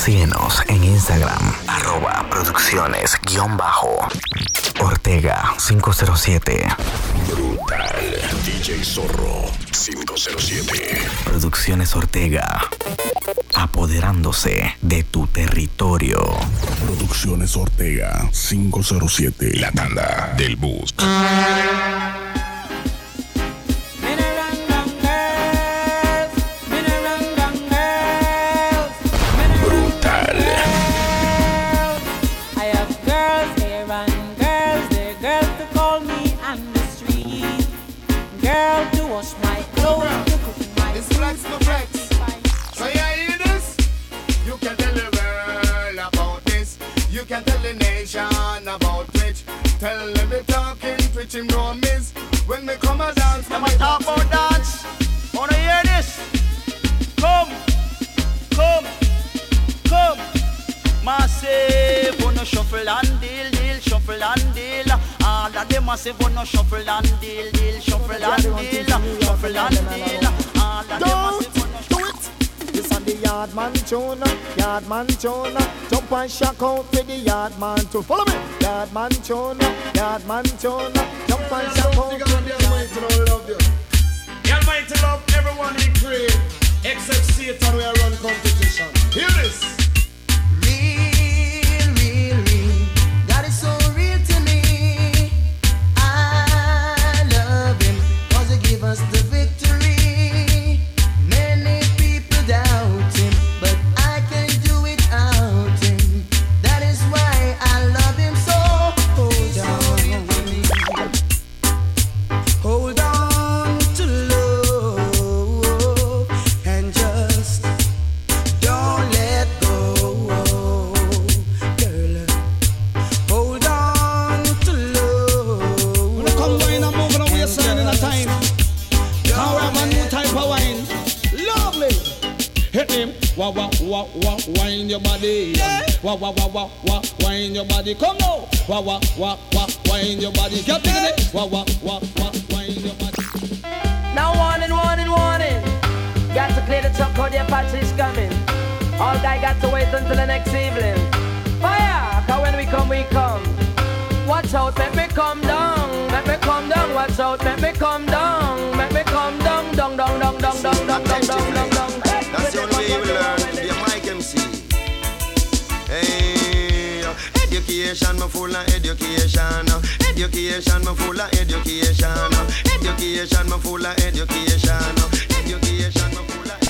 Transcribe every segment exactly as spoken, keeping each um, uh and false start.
Síguenos en Instagram, arroba producciones guión bajo Ortega cinco cero siete. Brutal D J Zorro cinco cero siete. Producciones Ortega, apoderándose de tu territorio. Producciones Ortega cinco cero siete. La tanda del bus. Tell them they talking, twitching, no miss. When they come a dance, them a talk about dance. Wanna hear this? Come, come, come. Massive, wanna shuffle and deal, deal, shuffle and deal. All of them massive, wanna shuffle and deal, deal, shuffle and deal, shuffle and deal. All of them massive, wanna shuffle. This on the yard man tune, yard man tune. Jump and shock out with the yard man tune. Follow me. Yard man tune, yard man tune. Jump and shock out. The Almighty love you. The Almighty love everyone He create, except Satan where run competition. Hear this. Real, real, real. God is so real to me. I love Him 'cause He give us the victory. Many people doubt Him, but I can do without Him. That is why I love Him so. Hold on, hold on to love and just don't let go, girl. Hold on to love. When you come wine and move on, we are signing a time. Now I'm a new type of wine. Lovely. Hit him. Wah wah wah wah, wine your body. Wah wah wah wah wah, wine your body. Come now. Wah wah wah wah, wine your body. Get it. Wah wah wah wah, wine your body. Now warning, warning, warning. Got to clear the truck, cause the Apache's coming. All guy got to wait until the next evening. Fire, cause when we come, we come. Watch out, make me come down. Make me come down, watch out, make me come down. Make me come down, down, down, down, down, down, down, down, down, down, down. That's the only way you will learn to be a Mike M C. Hey, education, me full of education. Education, me full of education. Education, me full of education. Education, me full of.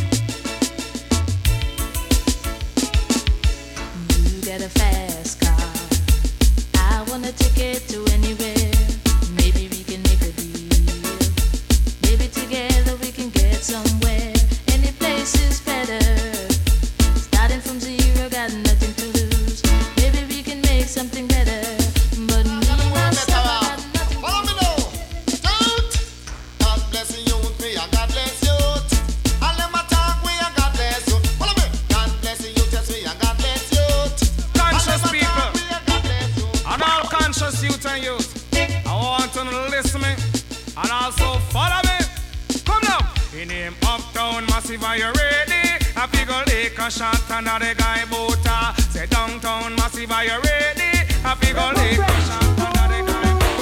You get a fast car. I want a ticket to anywhere. Maybe we can make a deal. Maybe together we can get somewhere. Any place is better. Starting from zero, got nothing to lose. Maybe we can make something better. But me, I still got nothing. Follow me now. Don't. God bless you, me, and God bless you. All them a talk, we and God bless you. Follow me. God bless you, just me, and God bless you. Conscious people, and all conscious youth and youth, I want to listen me, and also follow me. Come now. In name Uptown Massive, are you ready? I figure Lake a shot and the guy boota. Say Downtown Massive, are you ready? I figure Lake a shot and the guy boota.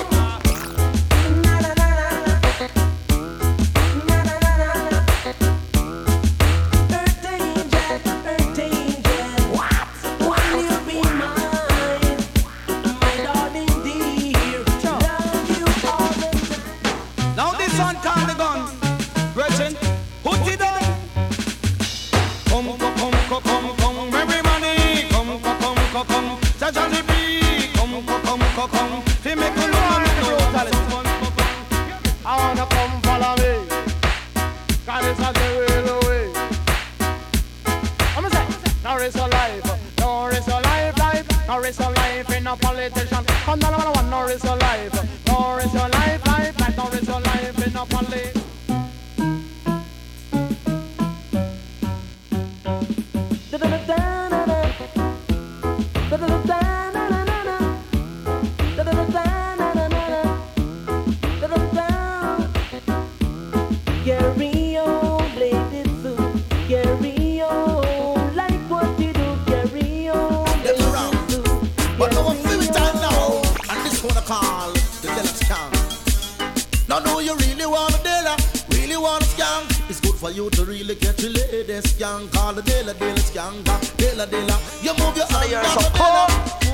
Now this one call the gun. Gretchen, put it on. Come, come, come, come, come, come, everybody. Come, come, come, come, come. Jajali B. Come, come, come, come, come. They make a long I wanna come follow me. God is a real way. I'm gonna say, now is a life, now is a life, life, now is a life in a politician. Come down, I want, now is a life, now is a life, life, like now is a life in a politician. Carry on, play this tune. Carry on, like what you do. you to really catch your lady skank. Call the Dela Dela skank. Dela Dela. You move your hand. You're so cool.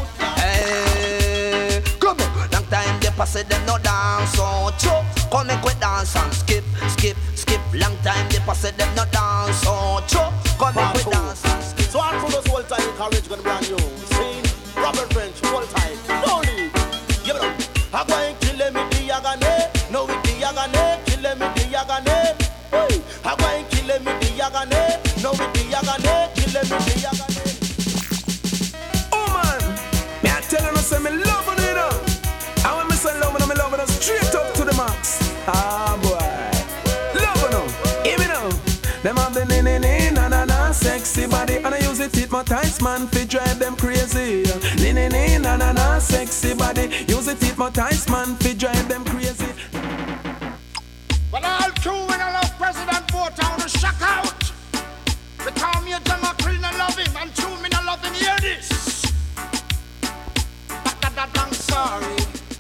Hey, come on. Long time they pass it, them no dance. So chop. Come make we dance and skip, skip, skip. Long time they pass it, them no dance. So chop. Come make we dance and skip. So all for those whole time encourage gonna brand new. See, Robert French, whole time. No need. Give it up. I'm going to kill me the Yagane. No with the Yagane. Kill me the Yagane. Hey, I'm going to kill me the Yagane. No with the Yagane. Kill me the Yagane. Oh man, me I telling us I'm loving it up. And when me say loving, I'm loving us straight up to the max. Ah boy, loving them. Give me now. Them have the na na na na na sexy body, and I use it hypnotize man fi drive them crazy. Na na na na na na sexy body, use it hypnotize man fi drive them crazy. But all true when I love President vote, I wanna shock out. Because me a John McCree, I love him, and true me I love him. Hear this. But that, that, I'm sorry.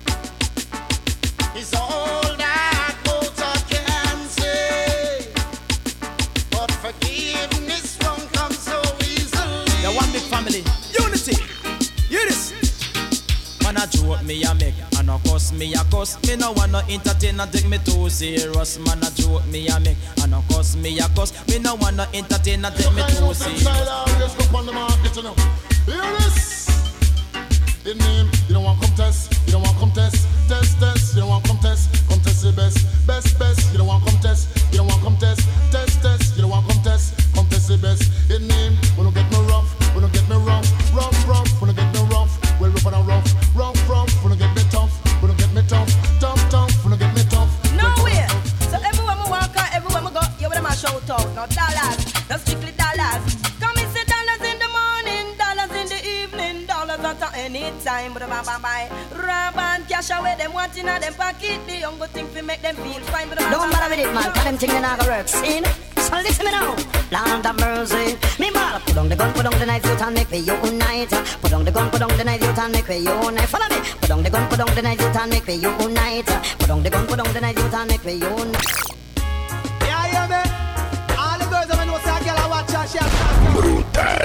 It's all that voter can say. But forgiveness won't come so easily. You want big family, unity. Hear this. Man a joke me a make, and a cuss me a cuss. Me no wanna entertain and take me too serious. Man a joke me a make, and a cuss me a cuss. Me no wanna entertain and take me too serious. Just go on the market, you know. Hear this. In name, you don't want contest, you don't want contest, test, test, you don't want contest, contest the best, best, best, you don't want contest, you don't want contest, test, test, you don't want contest, contest the best. In name, when you get me rough, when you get me rough, rough, rough, when you get me rough, well rough and rough, rough, rough, when you get me tough, when you get me tough, tough, tough, when you get me tough. No way. So everywhere we walk out, everywhere we go, you with them a shout out. No dollars, no strictly dollars. Come and say dollars in the morning, dollars in the evening, dollars at any time. But bye bye bye. Rub and cash away them wanting in them pocket. The young good thing to make them feel fine. But don't bother with it, man. Cause them things not gonna work. See? So listen me now. Land of mercy. Me ball. Put on the gun, put on the knife, you and make me unite. Put on the gun, put on the knife, you and make me unite. Follow me. Put on the gun, put on the knife, you and make me unite. Put on the gun, put on the knife, you and make me unite. Yeah, yeah, man. All the girls I know say girl I watch her, she Brutal.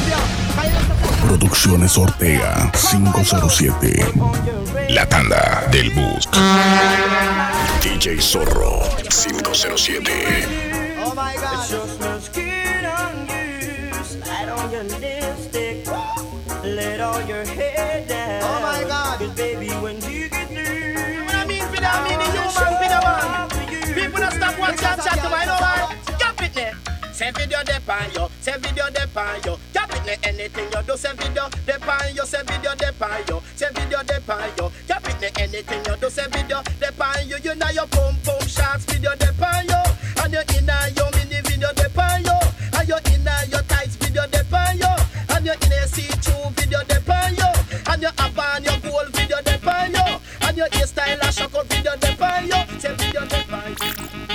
Producciones Ortega cinco cero siete. La tanda del bus. D J Zorro cinco cero siete. Oh my God. It's just my skin on you. Slide on your lipstick. Let all your hair down. Oh my God. Cause baby, when you get through, What I mean for that, I mean the human for the man. People don't stop watching and chat to my know why. Cap it there. Say video depend yo, say video depend yo. Cap it there, anything you do, say video depend yo, say video depend yo, say video depend yo. Cap it there, anything you do, say video depend yo. You know your pump pump shots, video depend yo. And your inner your mini video depend yo. And your inner your tights video depend yo. And your inner see-through video depend yo. And your up and your gold video depend yo. And your hairstyle a shock out video depend yo. Say video depend yo.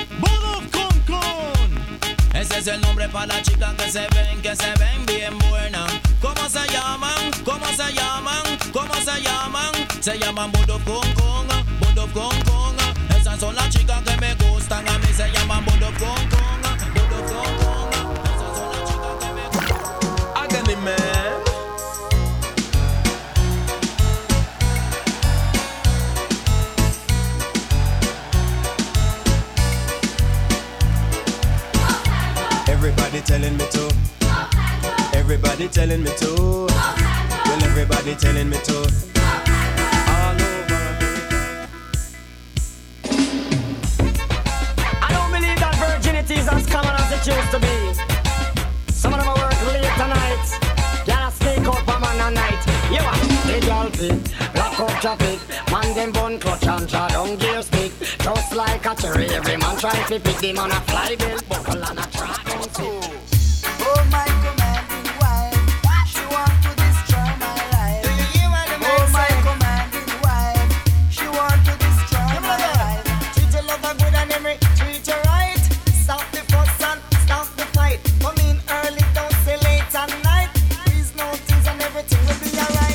Ese es el nombre para la chica que se ven, que se ven bien buena. ¿Cómo se llaman? ¿Cómo se llaman? ¿Cómo se llaman? Se llaman Budov Kong Kong, Budov Kong Kong. Esas son las chicas que me gustan, a mí se llaman Budov Kong Kong, Budov Kong Kong. Esas son las chicas que me gustan. Agony man. Everybody telling me to. Everybody telling me to. Well, everybody telling me to. All over America. I don't believe that virginity is as common as it used to be. Some of them work late tonight. Gotta sneak out for man at night. You want the girl fit, lock up traffic. Man them bun clutch and draw down gear stick. Just like a cherry, every man try to pick them on a fly bill, buckle and a track. Oh my commanding wife, she want to destroy my life. Oh my commanding wife, she want to destroy my life. Treat your lover good and every treat you right. Stop the fuss and stop the fight. Come in early, don't stay late at night. Please know things and everything will be alright.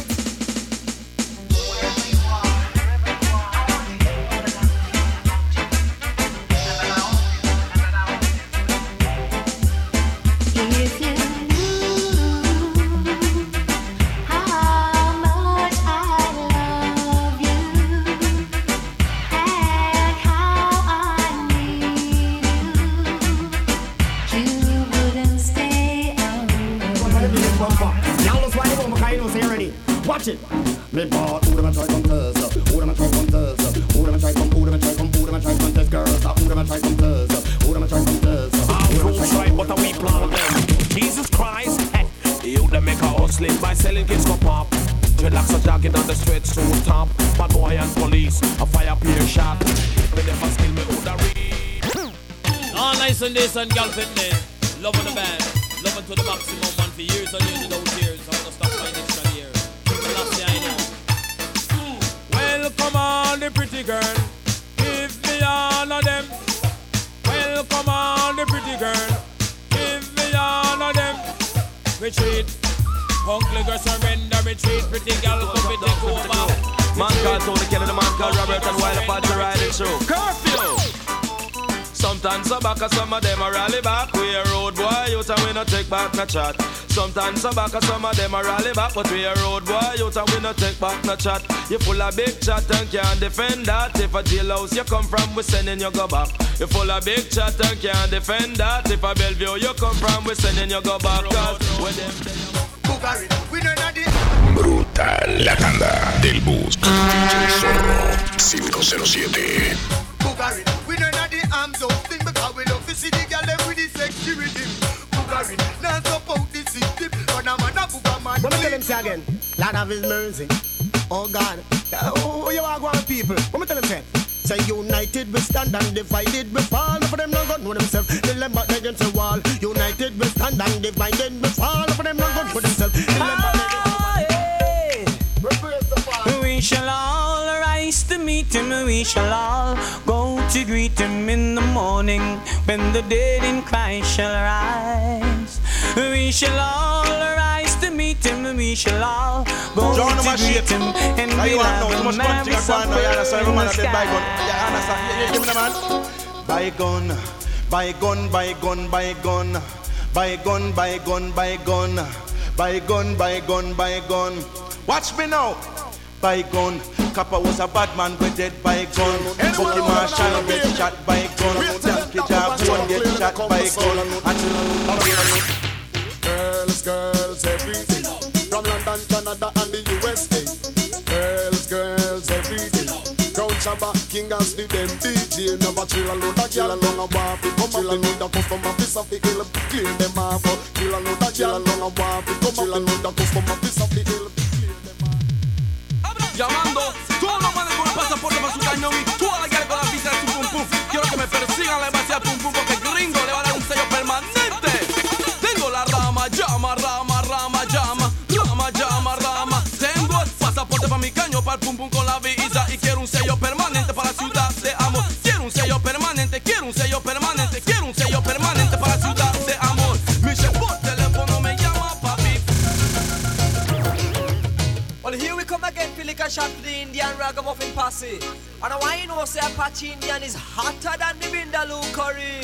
fuck. Now let's ride it over, because you know, say ready. Watch it. Me bought, who them a try come test? Who them a try come test? Who them a try come, who them a try come, who them a try come test, girls? Who them a try come test? Who them a try come test? I'm cool try, but we plan them. Jesus Christ, hey. You them make a hustling by selling kids for pop. Dreadlocks are jogging on the streets to the top. Bad boy and police, a fire peer shot. They never skill me who the read. All nice and this and girl fitness. Loving the band, loving to the maximum. And for years and years without tears, I'm gonna stop my extra year. Last year I know. Well, come on, the pretty girl. Give me all of them. Well, come on, the pretty girl. Give me all of them. Retreat. Uncle girl surrender, retreat. Pretty girl, come and take over. Man called Tony Kelly, the man called Robert, and while about to ride it through. Curfew! Sometimes I back, some of them a rally back. We a road boy, you and we no take back no chat. Sometimes I back, some of them a rally back, but we a road boy, you and we no take back no chat. You full of big chat and can't defend that. If a jailhouse you come from, we sending you go back. You full of big chat and can't defend that. If a Bellevue you come from, we sending you go back. Cause when them Brutal, la tanda del bus. D J Zorro cinco cero siete. We don't have the arms out thing because we love to see the girl them with the sexy rhythm. Boogarin, now support the system. But I'm a booga man. Let me tell him say again. Lord of His mercy. Oh God. Oh, you are going people. Let me tell him say. Say united we stand and divided we fall. For them not gonna know themselves. Dilemma against the wall. United we stand and divided we fall. For them not gonna know themselves. Dilemma We shall all rise to meet him. We shall all go to greet him in the morning when the dead in Christ shall rise. We shall all rise to meet him. We shall all go John to Machine. greet him and we'll have a mass of praise in the sky. Bygone, bygone, bygone, bygone, bygone, bygone, bygone, bygone, bygone, bygone. Watch me now. Bygone, Kappa was a bad man, but dead bygone. Cookie Marshall get shot by gun. Yankee Japan get shot by gun. Girls, girls, every day. From London, Canada, and the U S A. Girls, girls, every day. Crown Shabba, King as the them D J. Never chill a load of girl along a bar. Come up and load a custom office of the hill. Clean them off. Chill a load of girl along a bar. Come up and load a custom office of the hill. Llamando todos los manes con el pasaporte para su cañón y toda la guerra con la visa de su pum pum. Quiero que me persigan la base a pum pum porque el gringo le va a dar un sello permanente. Tengo la rama, llama, rama, rama, llama, rama, llama, rama. Tengo el pasaporte para mi caño, para el pum pum con la visa y quiero un sello permanente para la ciudad de amor. Quiero un sello permanente, quiero un sello permanente, quiero un sello permanente para la ciudad de amor. Mi chef por teléfono me llama papi. Well, here we come again, Philip a shot to the Indian ragamuffin posse. And I want you know, say Apache Indian is hotter than the Vindaloo curry.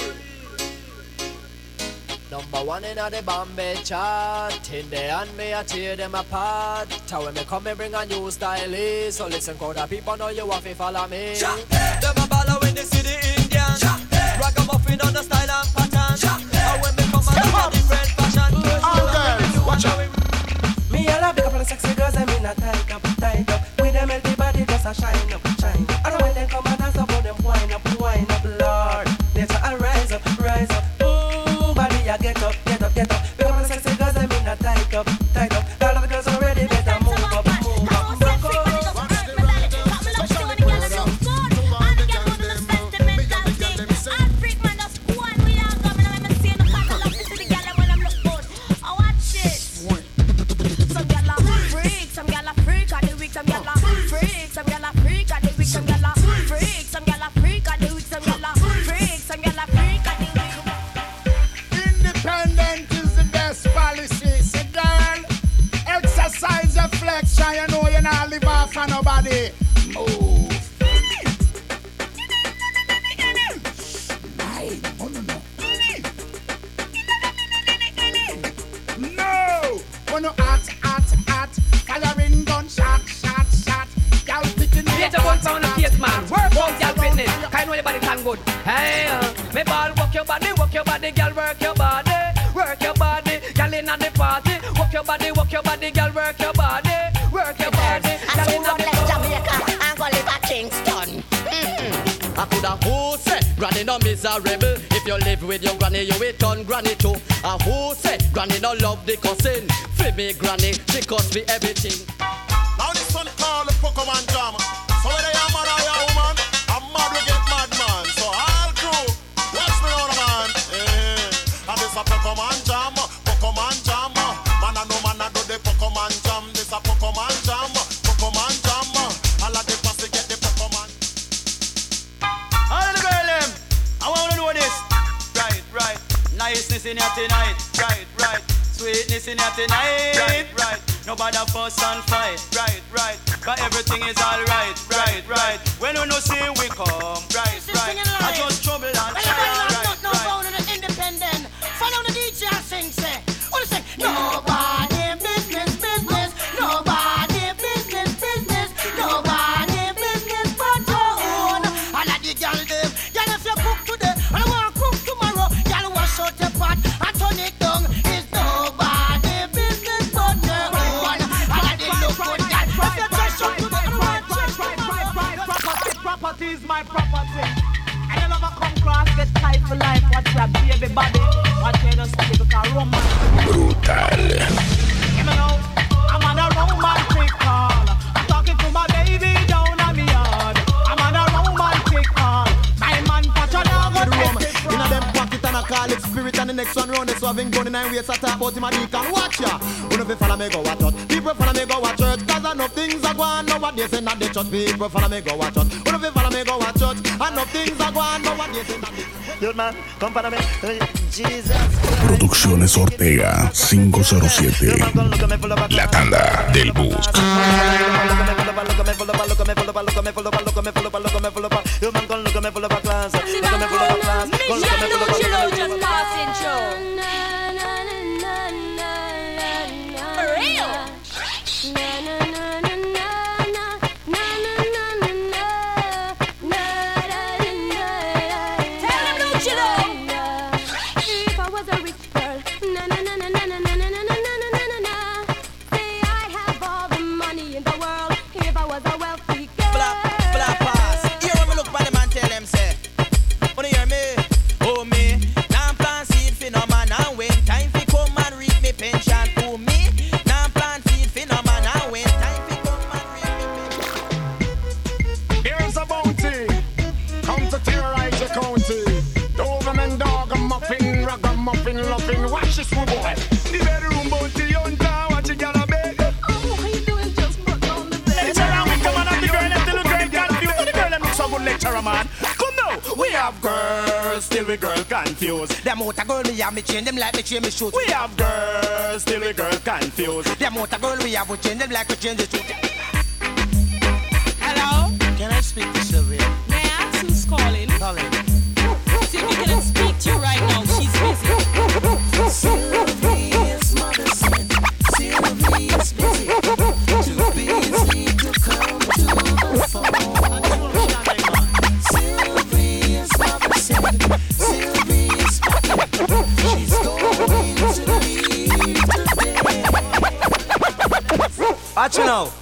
Number one in the Bombay chart. In the hand me I tear them apart. Tell when me come and bring a new style is. So listen, crowd of people know you have to follow me. Them a baller when they see the Indian. Ragamuffin on the style and pattern. And when me come and bring a different fashion. All girls, watch out. Me all a big up on the sexy girls, I mean a tight up, tight up. With them healthy body just a shine up, shine up. And when they come and dance up, them wind up, wind up, Lord. They say I rise up, rise up. Ooh, body I get up, get up, get up. Big up on the sexy girls, I mean a tight up, tight up. All of the girls already better move up, move up, rock up. Some gyal a freak, some gyal a freak, and the weak. Some gyal a freak, some gyal a freak, and the weak. Some gyal a freak, some gyal a freak, and the weak. Independent is the best policy. Say, girl, exercise your flexion. You know you not live off of nobody. Move. No, when you hot, hot, hot, firing gun shot. Get a one pound of case, man. Work out your fitness. I know your body tan good. Hey, uh, me ball, work your body, work your body, girl, work your body, work your body, girl inna the party, work your body. body, work your body, girl, work your body, work your body. I see run left Jamaica and go live at Kingston. I coulda who say granny no miserable. If you live with your granny, you will turn granny too. A who say granny no love the cousin. Free me granny, she cost me everything. Now this one called the Pokemon Jam. So whether you're a man or you're a woman, a mad will get mad, man. So all crew, watch me on, man. Eh, and this a Pokemon Jam, Pokemon Jam. Man and no man a do the Pokemon Jam. This a Pokemon Jam, Pokemon Jam. All of the pussy get the Pokemon. All of the girl them, I want to know this. Right, right. Niceness in here tonight. Right, right. Sweetness in here tonight. Right, right. Nobody fuss and fight. Right, right. But everything is alright. Right, right. When you no see we come. Right, right. I just trouble and try. Right, no phone in the independent. Follow the D J and sing, say. What do you say? Nobody business, business. Nobody business, business. Nobody business but your own. All of the girl them. Girl, if you cook today, and I want to cook tomorrow. Girl, wash out your pot and turn it down. It's nobody business but your own. All of the look good, girl. If you just shut to the right, right, right, right, right, right. Property is my property. And you never come cross, get tight for life. Watch your baby body. Watch your just take a romance. Brutal. You know, I'm on a romantic call. I'm talking to my baby down on me yard. I'm on a romantic call. My man catch a dog with rum. In a them pocket and I call it spirit, and the next one round so I've been going nine ways. I talk about him and he can watch ya. Who know if follow me go watch out. People follow me go watch church. Cause I know things are going nowadays in the church. People follow me go watch out. Who know if follow me go watch church. I know things are going nowadays in the Good man, come follow me. Jesus. Producciones Ortega cinco cero siete. La tanda del bus. Them out a girl we have me chain them like me chain me shoes. We have girls, still we girl confused. Them out a girl we have we chain them like we change the shoes. Hello? Can I speak to Sylvia? May I ask who's calling? Calling. Sylvia can speak to you right now. She's busy. Sylvia's mother said Sylvia's busy. Too busy to come to the phone. Sylvia's mother said Sylvia's packing. She's going to leave today. Watch you now.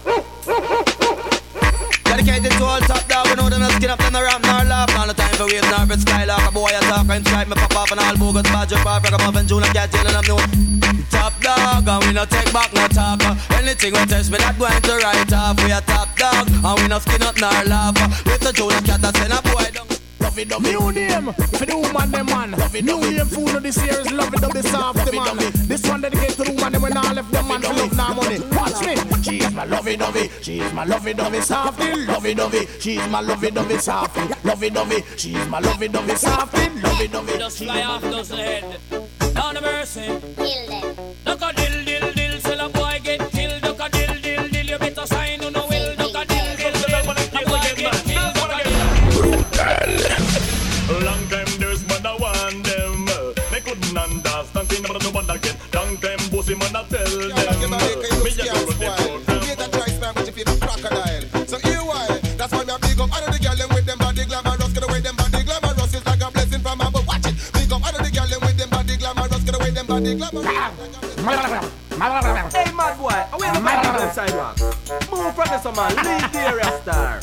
Dedicated to all top dog, we know them not skin up, them no ramp, nor laugh. None the time for waves, nor for skylark. A boy a talk, I'm strike me pop off and all bogus badger pop. Rock up and June, cat tail and I'm new. Top dog, and we no take back no talk. Anything we test me, not going to write off. We a top dog, and we no skin up, nor laugh. With the June, cat a send a boy down. Lovey dovey. New name for the woman them man. New name food of this year is Lovey Dovey Softy man. This one dedicated to the woman them when all left them man for love now money. Watch me. She is my Lovey Dovey. She is my Lovey Dovey Softy. Lovey Dovey. She is my Lovey Dovey Softy. Lovey Dovey. She is my Lovey Dovey Softy. Lovey Dovey. Just fly off those head. Down the mercy. Kill them. Duck a dill dill dill. Sell a boy get killed. Duck a dill dill dill. You better sign who no will. Duck a dill dill dill. A boy get killed. Duck a dill. Long time there's man I want them. They couldn't understand thing about the one again. Long time bossy man I tell them. Me a go with the program. Get a dry spam with the crocodile. So here why? That's why me a big up out of the girl them with them body glamorous. Get away them body glamorous. It's like a blessing from above. Watch it. Big up out of the girl them with them body glamorous. Get away them body glamorous. Hey, mad boy, I wait the man on sidewalk. Move, producer man, leave the area, star.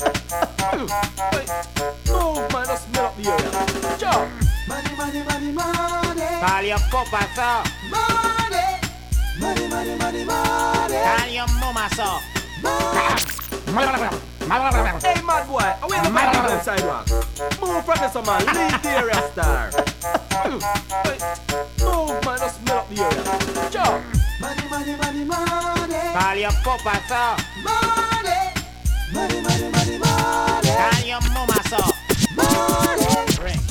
Move, man, just smell up the area. Jump. Money, money, money, money. Call your papa, sir. Money. Money, money, money, money. Call your mama, sir. Hey, mad boy, I wait the man on sidewalk. Move, producer man, leave the area, star. Move, man, just smell up the area. Jump. Money, money, money, money. Call your papa, sir. Money. Money, money, money, money. Call your mama, sir. Money. Ring.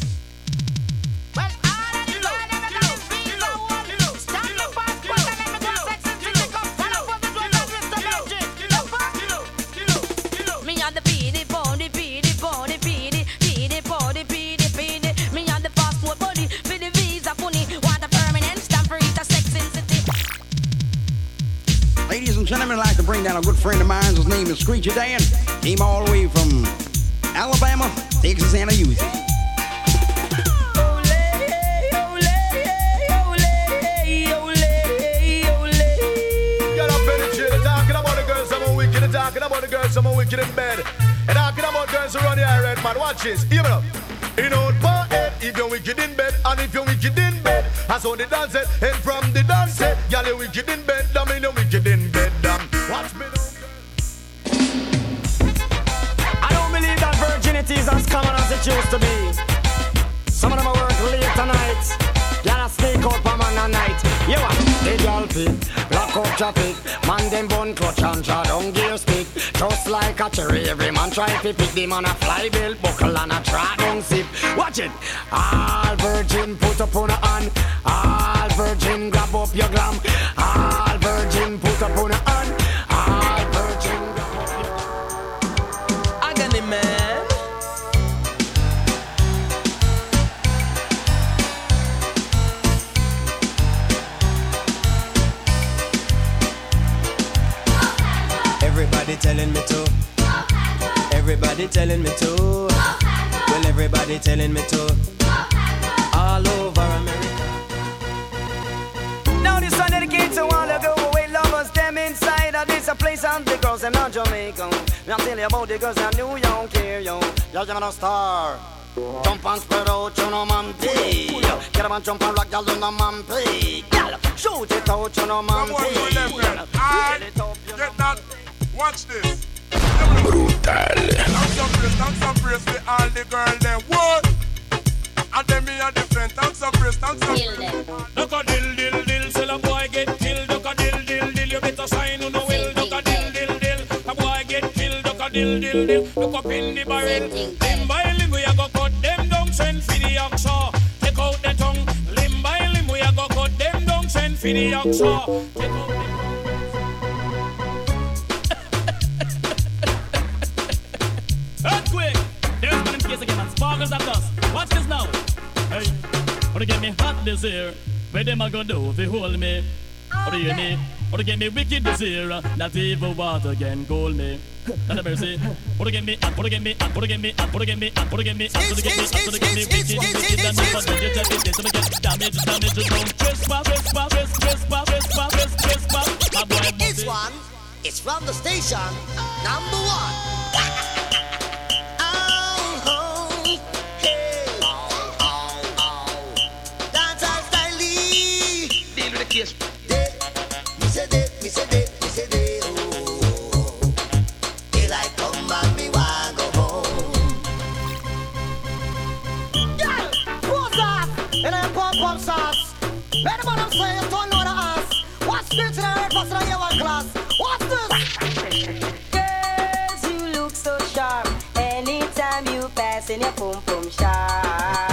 Ladies and gentlemen, I'd like to bring down a good friend of mine. His name is Screechy Dan. Came all the way from Alabama, Texas, and a youth. Talking about the girls, some are wicked in bed. And talking about girls around here, red man. Watch this, hear me up. In old bar head, if you're wicked in bed, and if you're wicked in bed, I saw the dance it, and from the dance it, y'all you wicked in bed, damn, you wicked in bed, damn. Watch me now. I don't believe that virginity is as common as it used to be. Some of them are work late tonight. Y'all sneak out for man a night. You want the girl pit, block up traffic. Man them bun clutch and draw down gear stick. Just like a cherry, every man try to pick them on a fly belt buckle and a draw down zip. Watch it. All virgin put up on a hand. All virgin grab up your glam. All virgin put up on a hand. All virgin grab up your Agony man. Everybody telling me to. Everybody telling me to. Well, everybody telling me to. All over America. Now this one dedicated to all the go away lovers, them inside of this a place and the girls them not Jamaica. Me I tell you about the girls in New York here, yo. Y'all you're a star. Jump and spread out, you know, man, pee. Get up and jump and rock, y'all do no man, pee. Shoot it out, you know, man, pee. Get that. Watch this. Brutal. Thanks some praise, thanks some praise for all the girls them. What? And then me a different. Thanks some praise, thanks some praise. Duck a dill dill dill, sell a boy get killed. Duck a dill dill dill, you better sign on the will. Duck a dill dill dill, a boy get killed. Duck a dill dill dill, look up in the barrel. Limb by limb we a go cut them down, send for the oxa. Take out the tongue. Limb by limb we a go cut them down, send for the oxa. Take out the earthquake! There's one in case again and sparkles at us. Watch this now. Hey, wanna get me hot this year? Where them a go do if they hold me? Or do you me? Or to get me wicked this year? Not even water can cool me. Not a mercy. Or to get me, or to get me, or to get me, or to get me, or to get me, or to get me, or to get me, or to get me wicked, wicked, and never did you take it. So we get damage, damage, don't trespass, trespass, trespass, trespass, trespass. My boy, this one is from the station number one. Yes. Me say day, me say day, me say day, oh. Daylight come back, me want go home. Yeah, what's up? And then pop pop sauce. Better man I'm saying, don't know the ass. What's this in the red bus in your one class? What's this? Girls, you look so sharp. Anytime you pass in your pum pum sharp.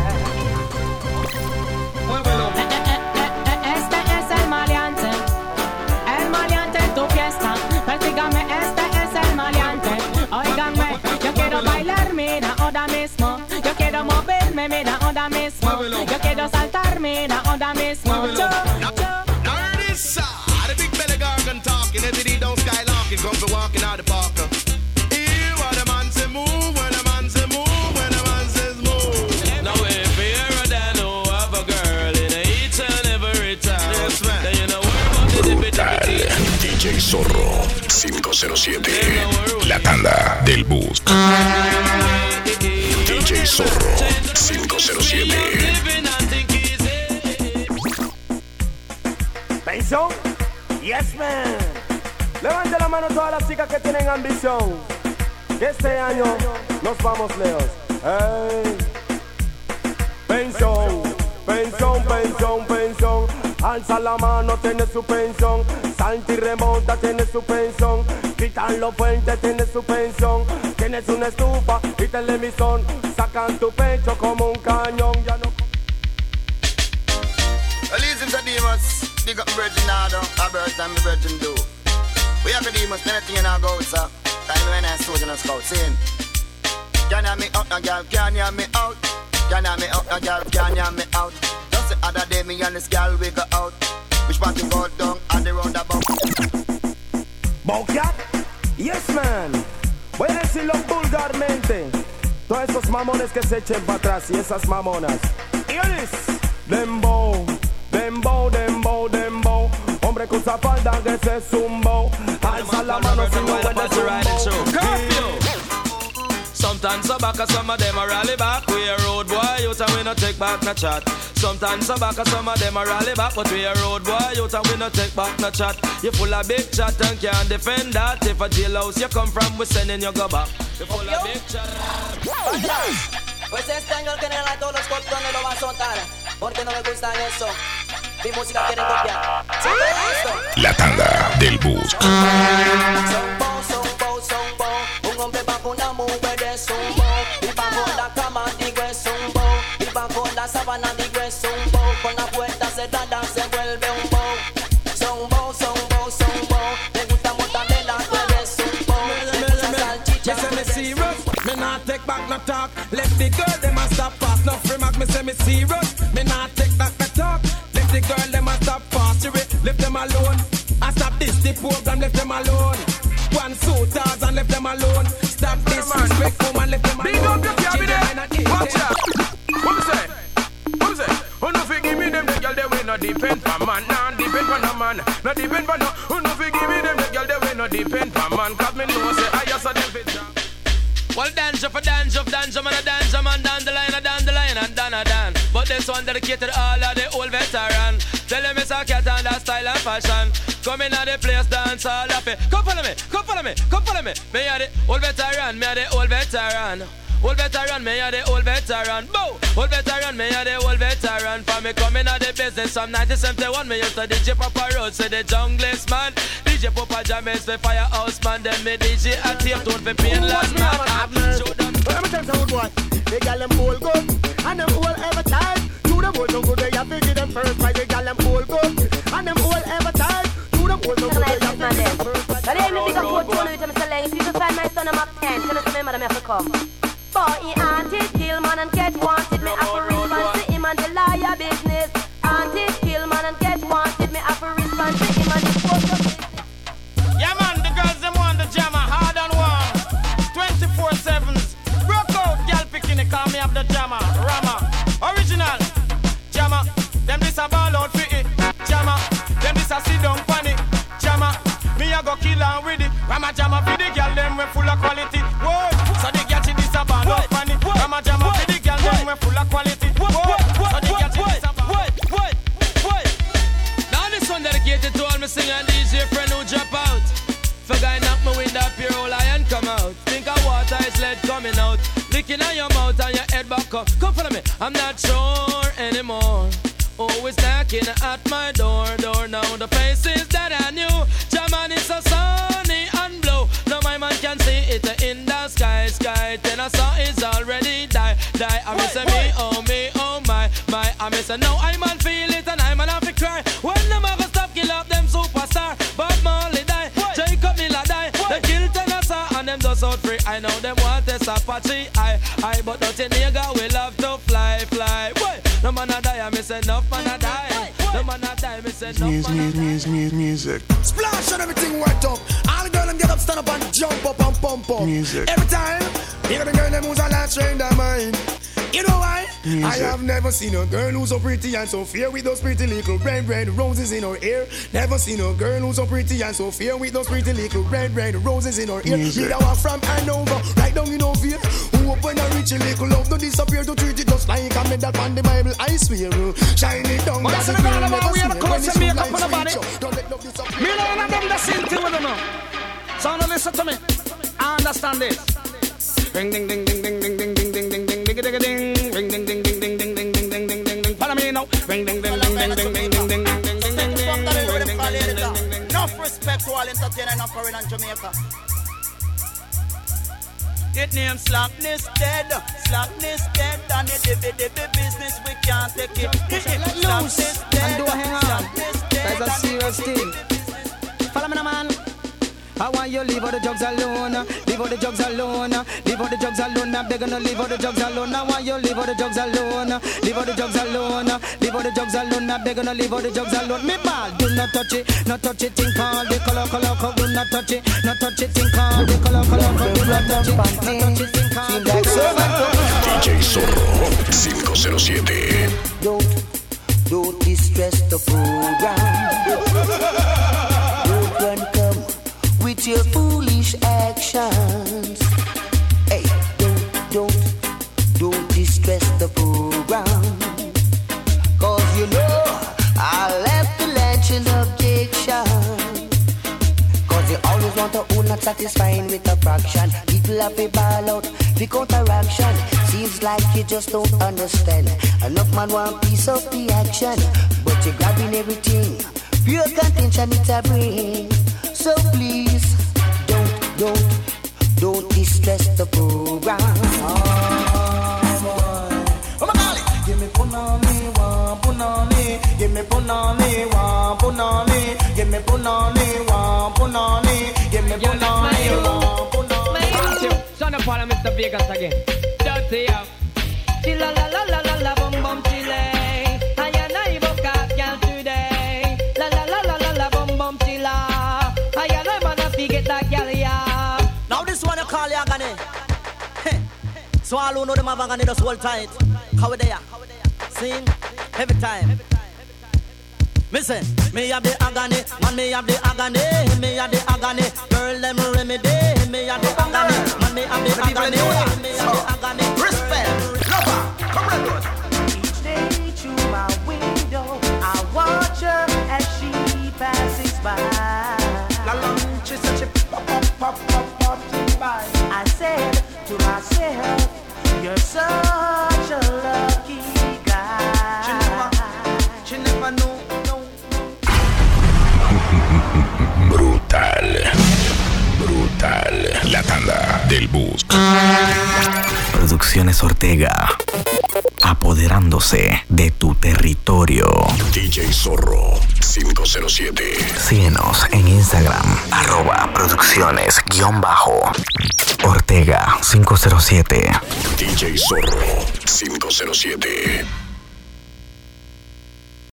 Dígame, este es el maleante. Óigame, yo quiero bailar, mira, ahora mismo. Yo quiero moverme, mira, ahora mismo. Yo quiero saltar, mira, ahora mismo. Yo, yo. Now this the big belly gargan talking. Every day down skylarking, come for walking out the park. Hear what the man say move, when the man say move, when the man says move. Now if you're a dad who have a girl in each and every time, yes, man. then you know we're Zorro cinco cero siete. La tanda del bus. D J Zorro cinco cero siete. ¿Pensión? Yes, man. Levante la mano todas las chicas que tienen ambición. Que este año nos vamos lejos. Hey. Pensión, pensión, pensión, pensión. Alza la mano, tiene su pensión. Salta y remonta, tiene su pensión. Quitan los puentes, tiene su pensión. Tienes una estufa y televisor. Sacan tu pecho como un cañón. Ya no. Listen to Demas, big up Virgin Nado, a birth and me Virgin do. We have to Demas, anything in our go, sir. Time when I soldier and scout, sing. Can you me out, no girl, can you me out? Can you me out, no girl, can you me out? Just the other day, me and this girl, we go out. Which part you go down and the roundabout? Bowcat? Yes, man. Voy a decirlo vulgarmente. Todos esos mamones que se echen para atrás y esas mamonas. Iris, dembow, dembow, dembow, dembow. Hombre que usa falda que se zumbo. Alza la mano si no huele zumbo. Sometimes I back, some of them a rally back. We a road boy, out and we no take back no chat. Sometimes I back, some of them a rally back, but we a road boy, out and we no take back no chat. You full of big chat and can't defend that. If a jailhouse you come from, we sending you go back. You full of big chat. Pues este año el general a todos los cortones lo va a soltar, porque no me gusta eso. Mi música quieren copiar. ¿Sí? La tanda del bus. Zumbo, zumbo, zumbo. Un hombre bajo una nube de zumbo. Y bajo la cama digo es zumbo. Y bajo la sábana digo es zumbo. Con la puerta cerrada se vuelve un bow. Zumbo, zumbo, zumbo. Me gusta mortadela, tú eres zumbo. Me gusta salchicha, me say me serious. Me not take back no talk. Let the girl them a stop fast. No free mark, me say me serious. Me not take back no talk. Let the girl them a stop fast. Leave them alone. I stop this the program. Left them alone. One suitors and left them alone. Stop this respect home and left them alone. Big up your cabinet. Watch out. What me say? What me say? Who no fi give me them the girl they will not depend for man. Nah depend for no man. No depend for no. Who no fi give me them the girl they will not depend for man. Cause me know say I just a them fit. Well, dance up, dance up, dance up, man, a dance up, man, down the line, a down the line, and down a down. But this one dedicated all of the old veteran. Tell them it's a cat and that style and fashion. Come in at the place, dance all of it. Come follow me, come follow me, come follow me. Me a the old veteran, me a the old veteran. Old veteran, me a the old veteran. Bow, old veteran, me a the old veteran. For me coming at the business from nineteen seventy-one, me used to D J Papa Road, say the junglist man. D J Papa James for Firehouse man, then me D J a tape tone for Painless man. Let me tell you something, boy. They got them all good, and them all ever tired. Do them all no good, they have to give them first prize. They got them all good, and them all ever tired. Do them all no good, they have to give them first prize. But let me pick up what you want to Mister Lang. If you can find my son, I'm up ten. Tell us remember them have to come. Boy, he auntie kill man and get wanted. Me have to respond to him and the liar business. Auntie kill man and get wanted. Me have to respond to him and the post. Yeah man, the girls them want the jammer hard and warm. twenty-four sevens. Broke out, girl picking it, call me up the jammer. Rama, original. Jammer, them this a ball out for it. Jammer, them this a sit down funny. Jammer, me a go kill and with it. Rama jammer for the girl, them we full of quality. Whoa, so the girl she this a ball out funny. Rama jammer for the girl, them we full of quality. Whoa, so the girl she this a ball. Wait, wait, wait. Now this one dedicated to all my singer D J friend who drop out. For guy knock me window up your whole lion come out. Think of water is lead coming out. Licking on your mouth and your head back up. Come follow me, I'm not sure anymore. Always knocking at my door, door now. The faces that I knew. German is so sunny and blue. Now my man can see it in the sky, sky. Then I saw it's already die, die. I miss me, oh me, oh my, my. I miss it now. I'm on feel it and I'm on have to cry. When them ever stop kill up them superstar, Bob Marley die, Jacob Miller die. They kill Tennessee and them just out free. I know them want this Apache, I, I. But nothing nigga we love to fly, fly. Boy, no man a die, I miss enough man a die. No man a die, I miss enough man a die. Music, music, music. Splash and everything white up. All the girls them get up, stand up and jump up and pump up. Music. Every time, hear the girl them who's a lot train their mind. You know why? Music. I have never seen a girl who's so pretty and so fair with those pretty little red, red roses in her hair. Never seen a girl who's so pretty and so fair with those pretty little red, red roses in her hair. Me that one from Hanover, right down in Ovia. Who up when I reach a little love to disappear, to treat it just like a medal on the Bible, I swear. Shine it down, that's the girl never swear. When it's your life sweet, don't let love disappear. Me know none of them the same thing with them now. So now listen to me. I understand this. Ring ding ding ding ding ding ding ding ding ding ding ding ding ding. Ring ding ding ding ding ding ding ding ding ding ding ding. Follow me now. Ring ding ding ding ding ding ding ding ding ding ding ding ding. Enough respect to all entertainers in foreign and Jamaica. It name slackness dead, slackness dead, and the dibby dibby business we can't take it. Let loose and do a hang on. That's a serious thing. Follow me now, man. I want you leave all the drugs alone, leave all the drugs alone, leave all the drugs alone. I'm begging to leave all the drugs alone. I want you leave all the drugs alone, leave all the drugs alone, leave all the drugs alone. I'm begging to leave all the drugs alone. Me ball, do not touch it, not touch it. Think on the color, color, color. Do not touch it, not touch it. Think on the color, color, color. Do not touch it, not touch it. Think on the D J Zorro cinco cero siete. Don't, don't distress the program. Don't run come with your foolish actions. Hey, don't, don't, don't distress the program. Cause you know I left the lunch in objection. Cause you always want to own, not satisfying with a fraction. People have a ball out, the counteraction. Seems like you just don't understand. Enough man want piece of the action, but you're grabbing everything. Pure contention it's a bring. So please, don't, don't, don't distress the program. Oh boy, oh my God! Give me punani, one punani. Give me punani, one punani. Give me punani, one punani. Give me punani, one punani. Son of Paul and Mister Vegas again. Dirty up. Chilla la la la la la bum bum chile. I and I book up girl today. La la la la la la bum bum chilla. I and I wanna get that girl yeah. Now this one you call Yagane. So all who know them have Yagane just hold tight. How they are? Sing every time. Listen, me have the agony, man me have the agony, me have the agony, girl them remedy, me have the agony, man me have the agony, me have the agony. Respect, lover, come on. Each day through my window, I watch her as she passes by. La lunch is such a pop pop pop pop pop by. I said to myself, you're such a lucky guy. She never, she never knew. Brutal, brutal, la tanda del bus. Producciones Ortega, apoderándose de tu territorio. D J Zorro cinco cero siete. Síguenos en Instagram, arroba producciones guión bajo Ortega cinco cero siete. D J Zorro cinco cero siete.